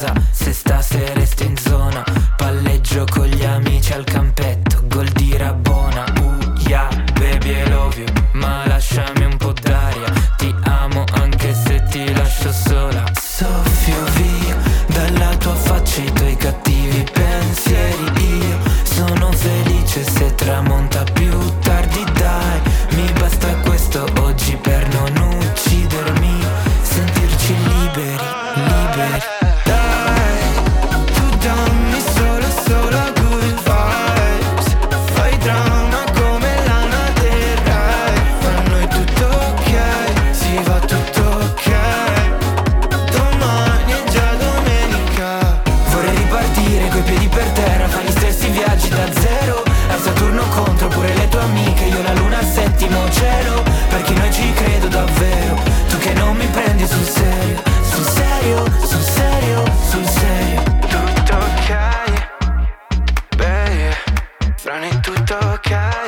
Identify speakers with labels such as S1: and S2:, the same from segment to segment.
S1: casa se stasera resti in zona. Palleggio con gli amici al campetto, gol di Rabona. Yeah, baby I love you, ma lasciami un po' d'aria. Ti amo anche se ti lascio sola. Soffio via dalla tua faccia i tuoi cattivi pensieri. Io sono felice se tramonta più tardi, dai. Mi basta questo oggi per non uccidermi, sentirci liberi, liberi. Dai, tu dammi solo good vibes. Fai dramma come Lana Del Rey. Fra noi tutto ok, si va tutto ok. Domani è già domenica. Vorrei ripartire coi piedi per terra, fare gli stessi viaggi da zero. Al Saturno contro pure le tue amiche, io la luna al settimo cielo. Perché noi ci credo davvero, tu che non mi prendi sul serio. Sul serio, sul serio, sul serio. Tutto ok, baby, fra noi tutto ok,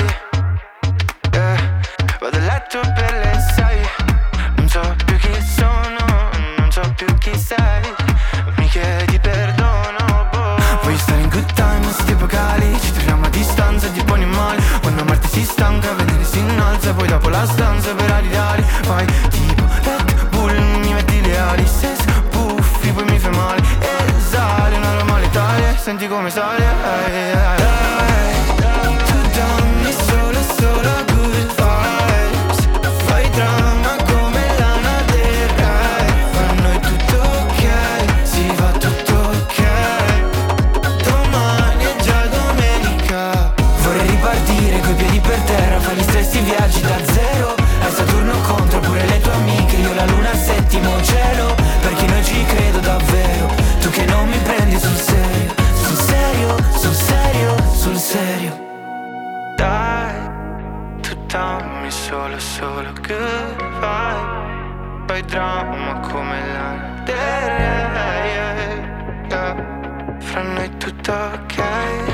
S1: vado a letto per le 6. Non so più chi sono, non so più chi sei. Mi chiedi perdono, boh. Voglio stare in good times, tipo Cali. Ci troviamo a distanza, tipo animali. Quando Marte si stanca, venire si innalza. Poi dopo la stanza per arirari. Fai tipo Red Bull, mi metti le ali. Se spuffi poi mi fai male. Esali, una Roma letale. Senti come sale, tu dammi solo good vibes. Fai dramma come Lana Del Rey. Fra noi tutto ok, si va tutto ok. Domani è già domenica. Vorrei ripartire coi piedi per terra, fare gli stessi viaggi da zero. Al Saturno contro pure le tue amiche, io la luna al settimo cielo. Perché noi ci credo davvero, tu che non mi prendi sul serio. Sul serio, sul serio, sul serio. Dai, tu dammi solo good vibe. Fai dramma come Lana Del Rey. Fra noi tutto ok.